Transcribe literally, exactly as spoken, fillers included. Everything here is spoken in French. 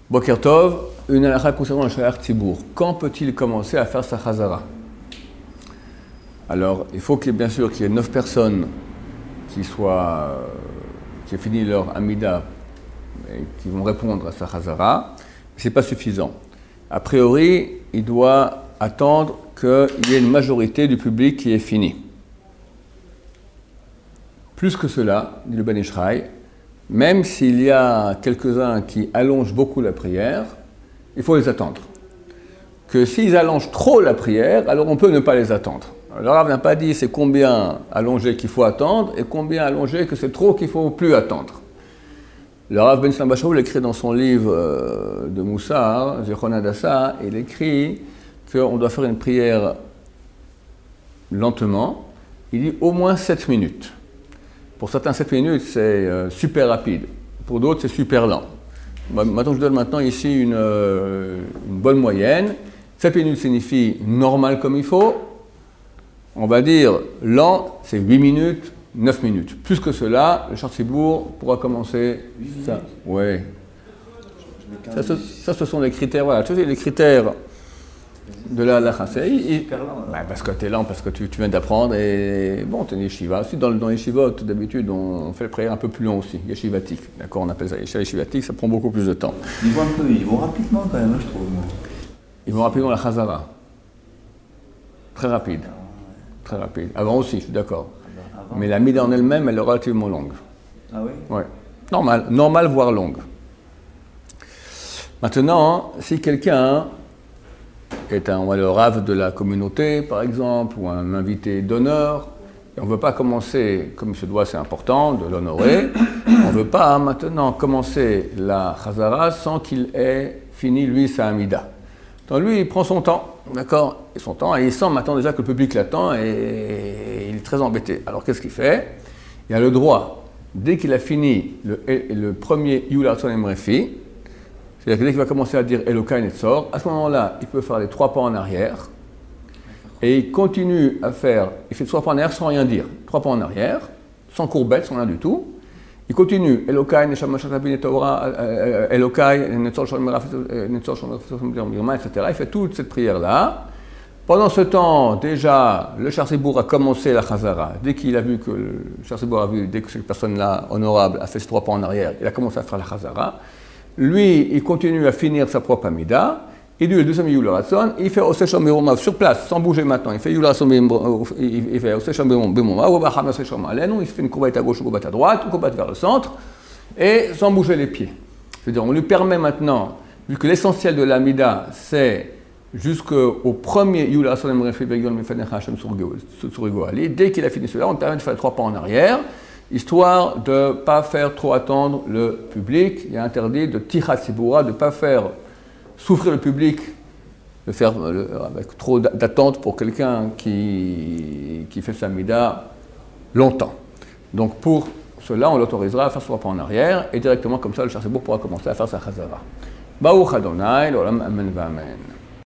Boker Tov, une halakha concernant le shaliach tzibour. Quand peut-il commencer à faire sa chazara? Alors, il faut qu'il y ait, bien sûr qu'il y ait neuf personnes qui soient, euh, qui aient fini leur amida et qui vont répondre à sa chazara. Ce n'est pas suffisant. A priori, il doit attendre qu'il y ait une majorité du public qui ait fini. Plus que cela, dit le Ben Ish Chai, même s'il y a quelques-uns qui allongent beaucoup la prière, il faut les attendre. Que s'ils allongent trop la prière, alors on peut ne pas les attendre. Le Rav n'a pas dit c'est combien allongé qu'il faut attendre et combien allongé que c'est trop qu'il ne faut plus attendre. Le Rav Ben Shalom Bashaoul écrit dans son livre de Moussar, Zichron Hadassah, il écrit qu'on doit faire une prière lentement. Il dit au moins sept minutes. Pour certains, sept minutes, c'est euh, super rapide. Pour d'autres, c'est super lent. Maintenant, je donne maintenant ici une, euh, une bonne moyenne. sept minutes signifie normal comme il faut. On va dire lent, c'est huit minutes, neuf minutes. Plus que cela, le shaliach tzibour pourra commencer. Ça, ouais. Ça, ce, ça, ce sont les critères. Voilà, tu sais, les critères de la halakha. Bah, parce que tu es lent, parce que tu, tu viens d'apprendre et bon, tu es une yeshiva. Aussi, dans, dans les yeshivot, d'habitude, on, on fait le prière un peu plus long aussi, yeshivatique. D'accord, on appelle ça yeshivatique, ça prend beaucoup plus de temps. Ils vont un peu, ils vont rapidement quand même, je trouve. Ils vont rapidement la chazara. Très rapide. Très rapide. Avant aussi, je suis d'accord. Mais la mida en elle-même, elle est relativement longue. Ah oui? Ouais. Normal, normal, voire longue. Maintenant, si quelqu'un est un, le rave de la communauté, par exemple, ou un invité d'honneur, et on ne veut pas commencer, comme il se doit, c'est important, de l'honorer, on ne veut pas maintenant commencer la chazara sans qu'il ait fini, lui, sa amida. Donc lui, il prend son temps, d'accord, et son temps, et il sent maintenant déjà que le public l'attend et il est très embêté. Alors qu'est-ce qu'il fait? Il a le droit, dès qu'il a fini le, le premier Yul Ratzon Emrefi, c'est-à-dire que dès qu'il va commencer à dire Elokai Netzor, à ce moment-là, il peut faire les trois pas en arrière, et il continue à faire, il fait trois pas en arrière sans rien dire, trois pas en arrière, sans courbette, sans rien du tout. Il continue, Elokai, Neshama Shatabi Netorah, Elokai, Netzor Shalmeraf, Netzor Shalmeraf, et cetera. Il fait toute cette prière-là. Pendant ce temps, déjà, le shaliach tzibour a commencé la chazara. Dès qu'il a vu que le shaliach tzibour a vu, dès que cette personne-là, honorable, a fait ces trois pas en arrière, il a commencé à faire la chazara. Lui, il continue à finir sa propre amida. Il dit le deuxième Yul Ratzon, il fait Oseh Shalom Bemomav sur place, sans bouger maintenant. Il fait Yul Ratzon, il fait Oseh Shalom Bemomav, ou Bacham Oseh Shalom Aleinu, il fait une courbette à gauche, une courbette à droite, une courbette vers le centre, et sans bouger les pieds. C'est-à-dire, on lui permet maintenant, vu que l'essentiel de l'amida, c'est jusqu'au premier Yul Ratzon Emrefi Begol Mifenech Hashem Surgo Ali, dès qu'il a fini cela, on lui permet de faire les trois pas en arrière, histoire de ne pas faire trop attendre le public. Il est interdit de tichat tziboura, de ne pas faire souffrir le public, de faire le, avec trop d'attente pour quelqu'un qui, qui fait sa mida longtemps. Donc pour cela, on l'autorisera à faire son pas en arrière et directement comme ça, le shaliach tzibour pourra commencer à faire sa chazara. Baruch Adonai, l'olam amen v'amen.